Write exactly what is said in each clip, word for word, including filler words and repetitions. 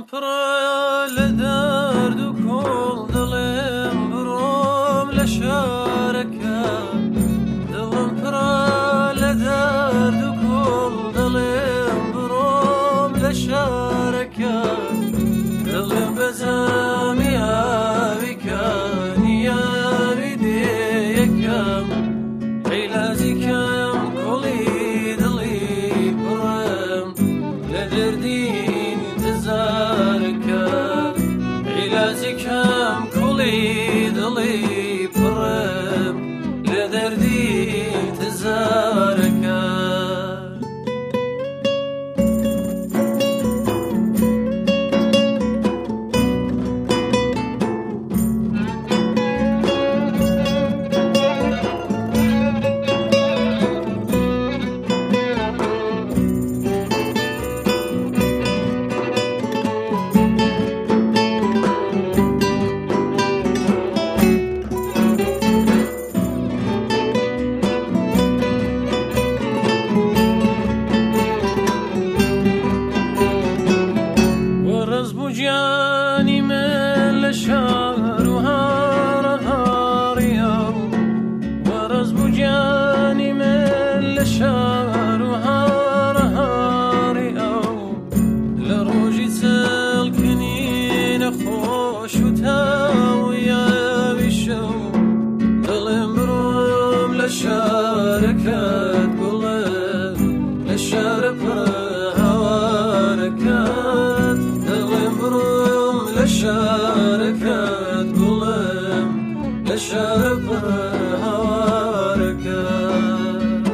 پڕە لە دەرد و کۆڵ دڵێم بڕۆم لە شارەکە دڵم پڕە لە دەرد و کۆڵ دڵێم بڕۆم لە شارەکە دڵم بەزەمی ئاویکە نیاوی دێیەکەم عیلازی کەم کۆڵی دڵی پڕم لە دەردی عیلازی کەم کوڵی دڵی پڕم لە دەردی تزارەکە جانی من لشار و هار هاریو ورز بو جانی من لشار و هار هاریو لروجی سلکنین خوش و تاویا بیشو دلم بروم لشارکت گلم لشار پر هوارکت لشاركات قلم لشارب هواركات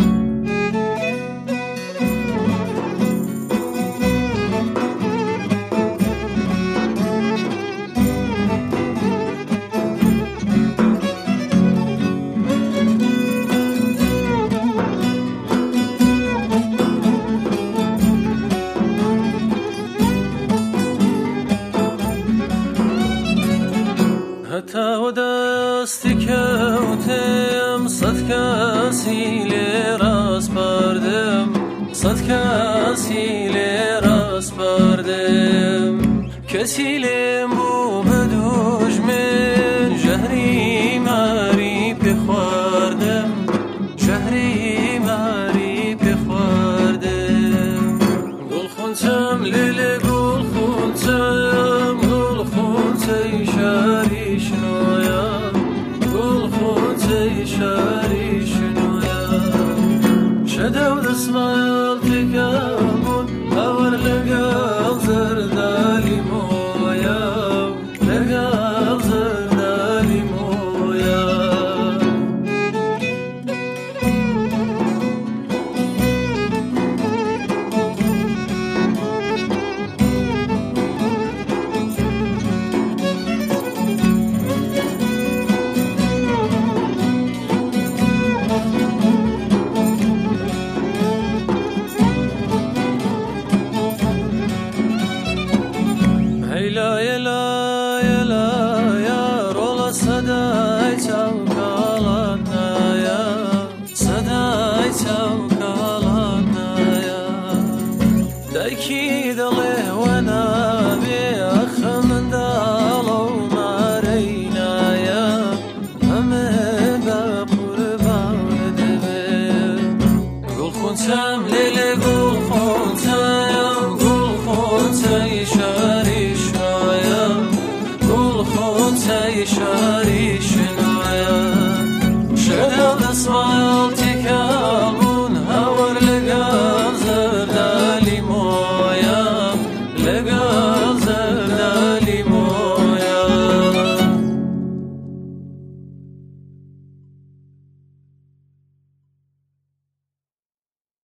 هەتا وە دەستی کەوتم سەد کەسی لێ ڕاستپاردم سەد کەسی لێ ڕاستپاردم کەسی لێم بوو بە دوژمن ژەهری ماری پێ خواردم ژەهری ماری پێ خواردم گوڵخونچەم لێ لێ گوڵخونچەم گوڵخونچەی شاری شنویا گوڵخونچەی شاری شنویا شەدە و دەسمە